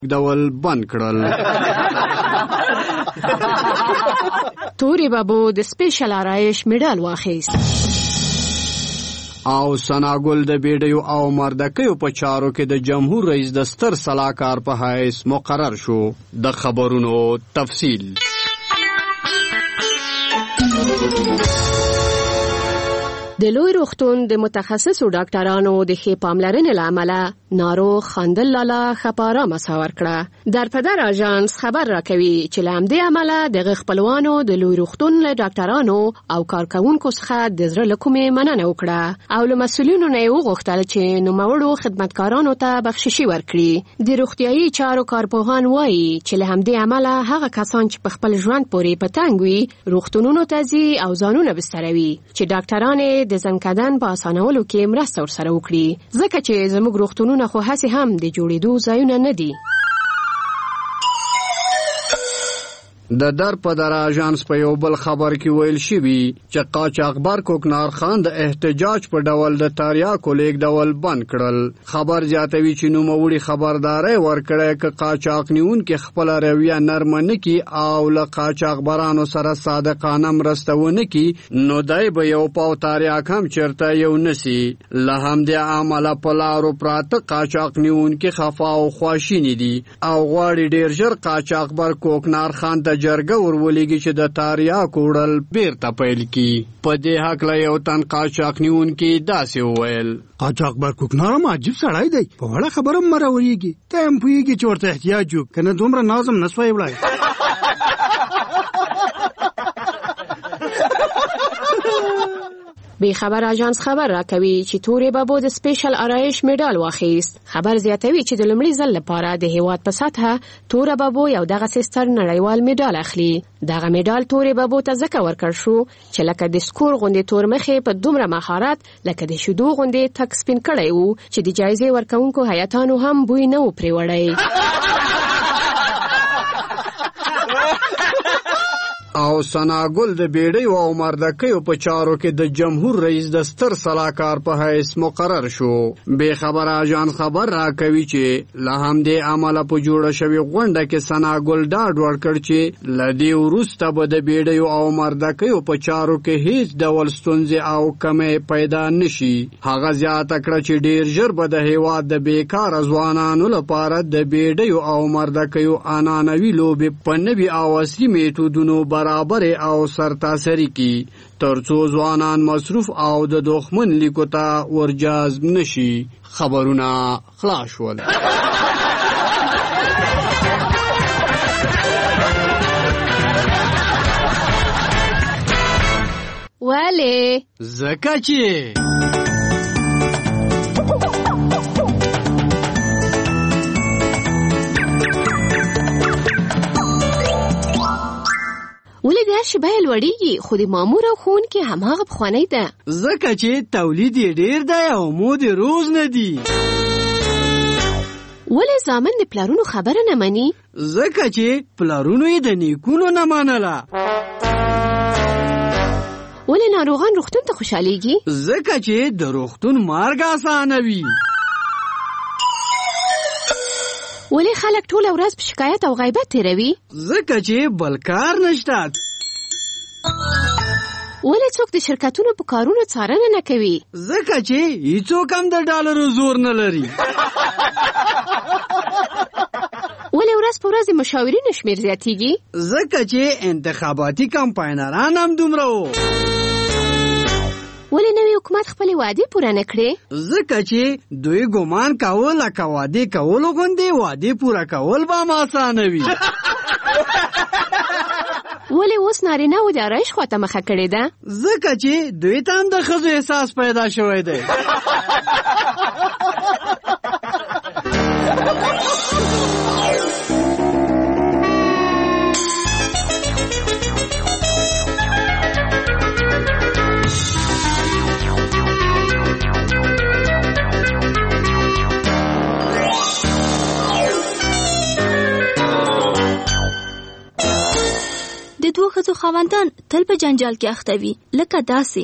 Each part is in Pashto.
ډول بند کړل. تورې بابو د سپیشل آرایش میډال واخیست او ثناګل د بیډیو او مردکیو په چارو کې د جمهور رئیس د ستر سلاکار په حیث مقرر شو. د خبرونو تفصیل. د لوی روغتون د متخصصو ډاکټرانو د ښې پاملرنې له امله ناروغ خندل لاله خپاره مساور کړه. در پدر آژانس خبر راکوي چې له همدې امله دغه خپلوانو د لوی روغتون له ډاکټرانو او کارکوونکو څخه د زړه له کومې مننه وکړه او له مسؤلینو نه یې وغوښتل چې نوموړو خدمتکارانو ته بخششي ورکړي. د روغتیایي چارو کارپوهان وایي چې له همدې امله هغه کسان چې په خپل ژوند پورې په تنګ وي روغتونونو ته ځي او ځانونه بستروي چې ډاکټران د ځنکدن په اسانولو کې مرسته ورسره وکړي، ځکه چې زموږ روغتونونه خو هسې هم د جوړېدو ځایونه نه دي. د در په در آژانس په یو بل خبر کې ویل شوي چې قاچاقبر کوکنار خان د احتجاج په ډول د تریاکو لیږدول بند کړل. خبر زیاتوي چې نوموړي خبرداری ورکړی که قاچاق نیونکي خپله رویه نرمه نه کړي او له قاچاقبرانو سره صادقانه مرسته ونه کړي نو دی به یو پاو تریاک هم چېرته یو نسي. له همدې امله په لارو پراته قاچاق نیونکي خفا او خواشیني دي او غواړي ډېر ژر قاچاقبر کوکنار خان ته جرګه ورولېږي چې د تریاکو وړل بیرته پیل کړي. په دې هکله یو تن قاچاق نیونکي داسې وویل: قاچاقبر کوکنار هم عجیب سړی دی، په وړه خبره هم مروریږي. ته هم پوهېږي چې ورته احتیاج وي، که نه دومره نازم نه سوی وړی. بی خبر آژانس خبر راکوي چې تورې بابو د سپیشل آرایش میډال واخیست. خبر زیاتوي چې د لومړي ځل لپاره د هیواد په سطحه تورې بابو یو دغه ستر نړیوال میډال اخلي. دغه میډال تورې بابو ته ځکه ورکړ شو چې لکه د سکور غوندې تور مخې په دومره مهارت لکه د شیدو غوندې تک سپین کړی وو چې د جایزې ورکوونکو هیاتانو هم بوی نه و پرې وړی. او ثناګل د بیډیو او مردکیو په چارو کې د جمهور رئیس د ستر سلاکار په حیث مقرر شو. بے خبر آژانس خبر راکوي چې له همدې امله په جوړه شوې غونډه کې ثناګل ډاډ ورکړ چې له دې وروسته به د بیډیو او مردکیو په چارو کې هیڅ ډول ستونزې او کمې پیدا نشي. هغه زیاته کړه چې ډېر ژر به د هیواد د بیکاره ځوانانو لپاره د بیډیو او مردکیو عنعنوي لوبې په نوي او عصري میتودونو برابر او سرتاسري کی ترڅو ځوانان مصروف او د دښمن لیکو ته ورجذب نشي. خبرونه خلاص شول. ولی زکه چې ولې د هر شي بیه لوړېږي خو د مامور او ښوونکي هماغه پخوانۍ ده. ځکه چې تولید یې ډېر دی او مود یې روز نه دي. ولې زامن د پلارونو خبره نه مني؟ ځکه چې پلارونو یې د نیکونو نه منله. ولې ناروغان روغتون ته خوشحالیږي؟ ځکه چې د روغتون مرګ اسانوي. ولې خلک ټوله ورځ په شکایت او غیبت تیروي؟ ځکه چې بل کار نشته. ولې څوک د شرکتونو په کارونو څارنه نه کوي؟ ځکه چې هیڅوک هم د ډالرو زور نه لري. ولې ورځ په ورځ د مشاورینو شمېر زیاتېږي؟ ځکه چې انتخاباتي کمپاینران هم دومره وو. ولې نوی حکومت خپلې وعدې پوره نه کړې؟ ځکه چې دوی ګمان کاوه لکه وعدې کولو غوندې وعدې پوره کول به هم اسانه وي. ولې اوس نارینه‌وو د آرایش خواته مخه کړې ده؟ ځکه چې دوی ته هم د ښځو احساس پیدا شوی دی. د دوه ښځو خاوندان تل په جنجال کې اخته وي لکه داسې.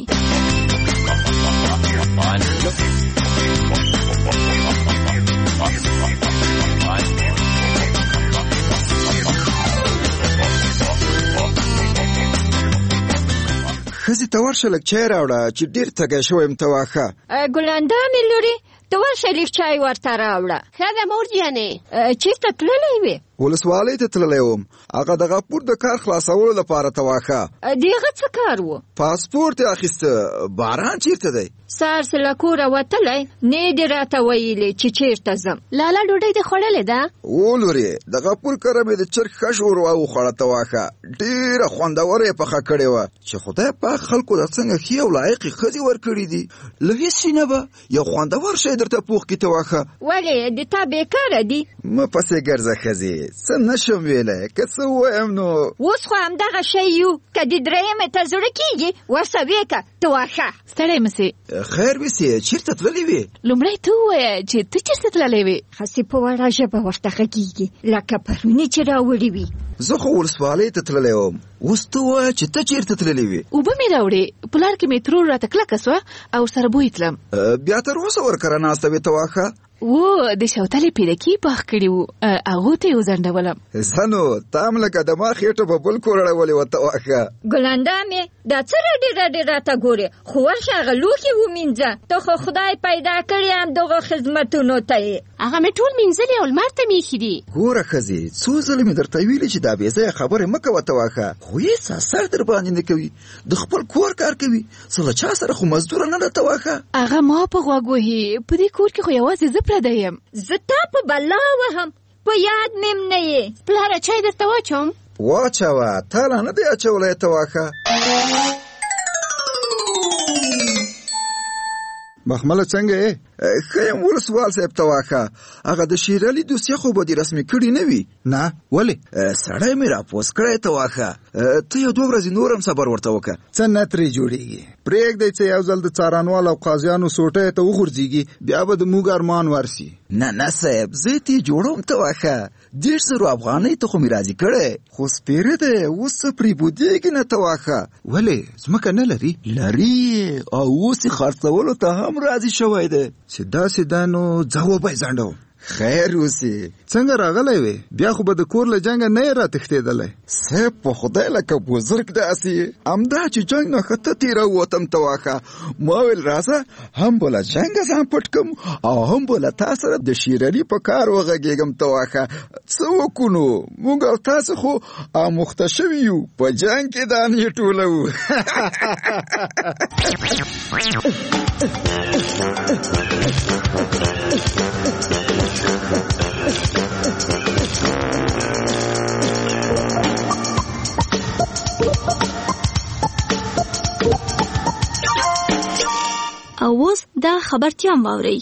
ښځې ته ورشه لږ چای راوړه چې ډېر تږی شوی یم ته واښه. ګلندامې لورې ته ورشه لږ چای ورته راوړه. ښه ده مور جانې. چېرته تللی وې؟ ولسوالۍ ته تللی وم. هغه د غاپور د کار خلاصولو لپاره ته واښه. د هغه څه کار و؟ پاسپورت یې اخیسته. باران چېرته دی؟ سهار څه له کوره وتلی نه دې راته ویلې چې چېرته ځم. لالا ډوډۍ دې خوړلې ده؟ ولورې د غاپور کره مې د چرګ ښه شوروا وخوړه ته واښه. ډېره خوندوره یې پخه کړې وه چې خدای پاک خلکو د څنګه ښې او لایقې ښځې ورکړي دي. له هېڅ شي نه به یو خوندور شی درته پوخ کړي ته واښه. ولې د تا بېکاره دي؟ مه پسې ګرځه ښځې، څه نشم ویلی. که څه ووایم نو اوس خو همدغه شی یو. که د درېیمې ته زړه کېږي ورسه ویې که ته واښه. ستړی مه سې. خیر وسې، چېرته تللې وې؟ لومړی ته ووایه چې ته چېرته تللی وې؟ هسې په وړه ژبه ورته غږېږي لکه پروني چې راوړي وي. زه خو ولسوالۍ ته تللی وم. اوس ته ووایه چې ته چېرته تللې وې؟ اوبه مې راوړې. په لار کې مې ترور راته کلکه سوه او سره بوی تلم. بیا تر اوسه ورکره ناسته وې ته واښه؟ و د شوتلې پیرکي پاخ کړي وو، هغو ته یې وځنډولم. ښه نو تا هم لکه د ما خېټه په بل کور اړولې وه ته واښه. ګلندامې دا څه راډې راته ګورې؟ خو ورشه هغه لوښي ومینځه. ته خو خدای پیدا کړې همدغو خدمتونو ته یې. هغه مې ټول مینځلي او لمر ته مې ایښي دي. ګوره ښځې، څو ځله مې درته ویلي چې دا بېځایه خبرې مه کوه ته واښه. خو هېڅ اثر در باندې نه کوي. د خپل کور کار کوي. څه له چا سره خو مزدوره نه ده ته واښه. هغه ما په غوږ وهي. په دې کور کې خو یوازې زه پرده یم. زه تا په بلا وهم، په یاد مې نه یې. پلاره چای درته واچوم؟ واچوه، تا لا نه دی اچولی ته واښه. مخمله څنګه یې؟ ښه یم ولسوال صاحب ته واښه. هغه د شیر علي دوسیه خو به دې رسمي کړي نه وي؟ نه. ولې؟ سړی مې راپوس کړی ته واښه. ته یو 2 ورځې نور هم صبر ورته وکړه. څه نه ترې جوړېږي. پرېږدئ چې یو ځل د څارنوال او قاضیانو سوټۍ ته وغورځېږي، بیا به د موږ ارمان ورسي. نه صاحب، زه یې جوړوم ته واښه. 150 افغانۍ ته خو مې راضي کړی. خو سپېره دی، اوس څه پرې بودېږي نه ته واښه. ولې؟ ځمکه نه لري؟ لري، او اوس یې خرڅولو ته هم راضي شوی دی. چې داسې ده نو ځه وبه یې زنډوم. خیر اوسې. څنګه راغلی وې؟ بیا خو به د کور له جنګه نه یې راتښتېدلی. صاحب په خدای لکه بزرګ داسې همدا چې جنګ نه ښه تېره ووتم ته واښه. ما ویل راځه هم به له جنګه ځان پټ کړم او هم به له تا سره د شیر علي په کار وغږېږم ته واښه. څه وکړو نو، موږ او تاسې خو آموخته شوي یو، په جنګ کې دانې ټولوو. او اوس دا خبرتیام واورئ.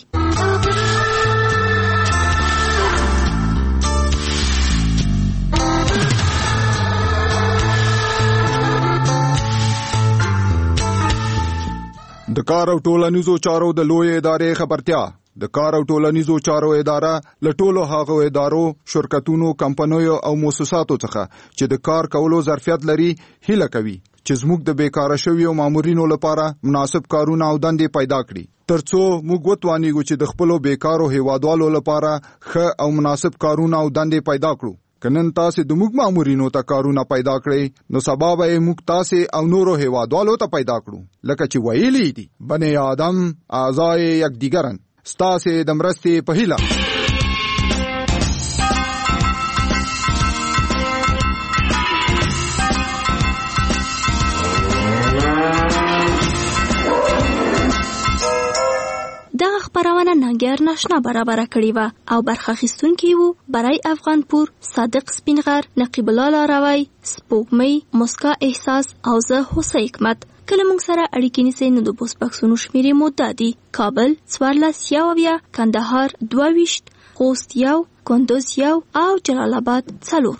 د کار او ټولنیزو چارو د لوی ادارې خبرتیا. د کار او ټولنیزو چارو اداره له ټولو هغو ادارو، شرکتونو، کمپنیو او مؤسساتو څخه چې د کار کولو ظرفیت لري هیله کوي چې زموږ د بیکاره شویو مامورینو لپاره مناسب کارونه او دندې پیدا کړي، ترڅو موږ وتوانیږو چې د خپلو بیکارو هیوادوالو لپاره ښه او مناسب کارونه او دندې پیدا کړو. که نن تاسې د موږ مامورینو ته کارونه پیدا کړئ، نو سبا به یې موږ تاسې او نورو هیوادوالو ته پیدا کړو. لکه چې ویلي دي، بنی آدم اعضای یکدیگرن. ستاسې د مرستې په هیله. دغه خبرونه ننګر ناشنا برابره کړې وه او برخه اخیستونکي وو برای افغان پور، صادق سپینغر، نقیب الله لاروی، سپوږمۍ، مسکا احساس او زه هوسۍ حکمت. کله موږ سره اړیکې نیسئ نو د پوسټ بکسونو شمیرې مو دا دي: کابل 14 کندهار 22 خوست 1 کندوز 1 او جلال آباد 4.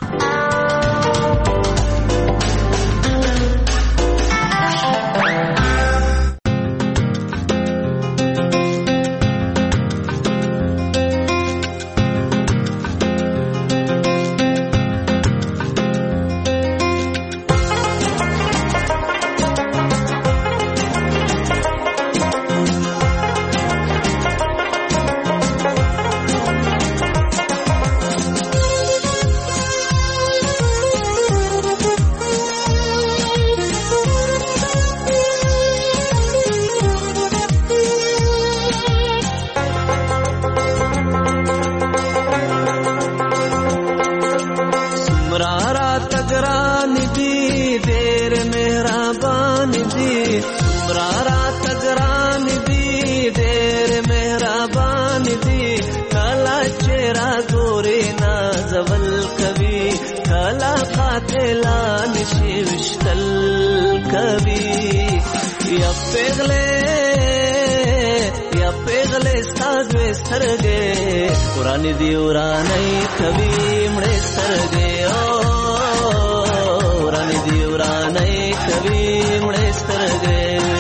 نازول کوي کلا قاتلان شي وشتل کوي یا پیغله ستاد وسترګې قران دی ورانې کوي مړې سترګې او قران دی ورانې کوي مړې سترګې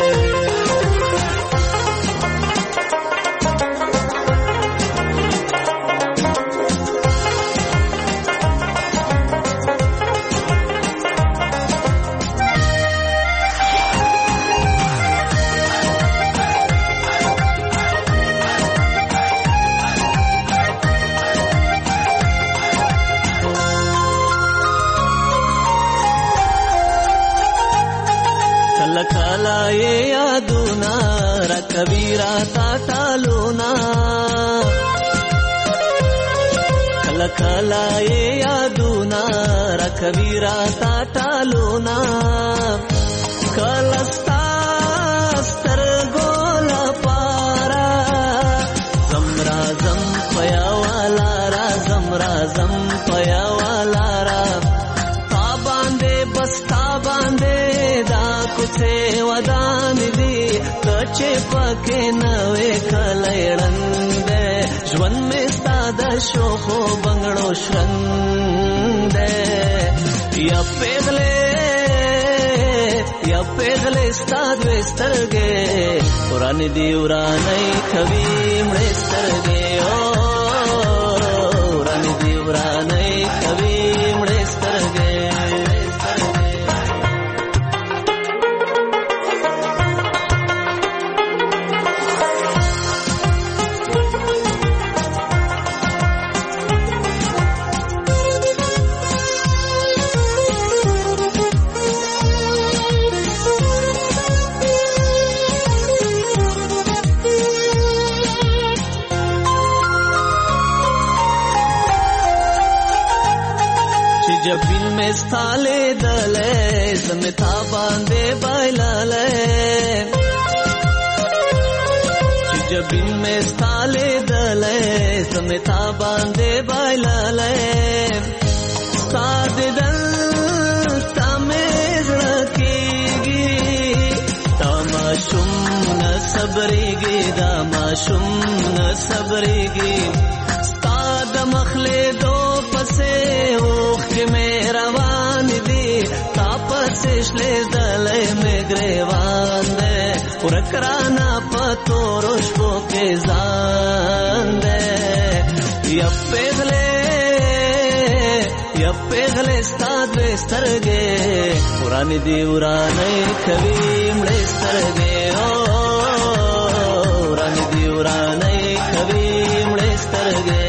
کلا یادونا را کبیرا تا ټالونا کلا یادونا را کبیرا تا ټالونا کلستا سترګو لپاره زم پیا والا را زم پیا والا را تا باندې بستا باندې سے ودان دی کچه پکې نوې کلېړند ژوند مې ستاده شو خو بنگړو شرند یا پیغلې ستاد وسترګې قران دی ورانې کوي مړې سترګې او قران دی ورانې کوي مړې سترګې जब बिन में स्थाले दले समिता बांधे बाइलाले जब बिन में स्थाले दले समिता बांधे बाइलाले साद दल तमेज रखेगी तमाशुम न सबरेगी दामाशुम न सबरेगी साद मखले दो पसे में روان دی تاپس شلې دلې مې ګریوان دې ورکرانا پتو روشو کې ځان دې یا پیغلې ستاد وسترګې قران دی ورانې کوي مړې سترګې او قران دی ورانې کوي مړې سترګې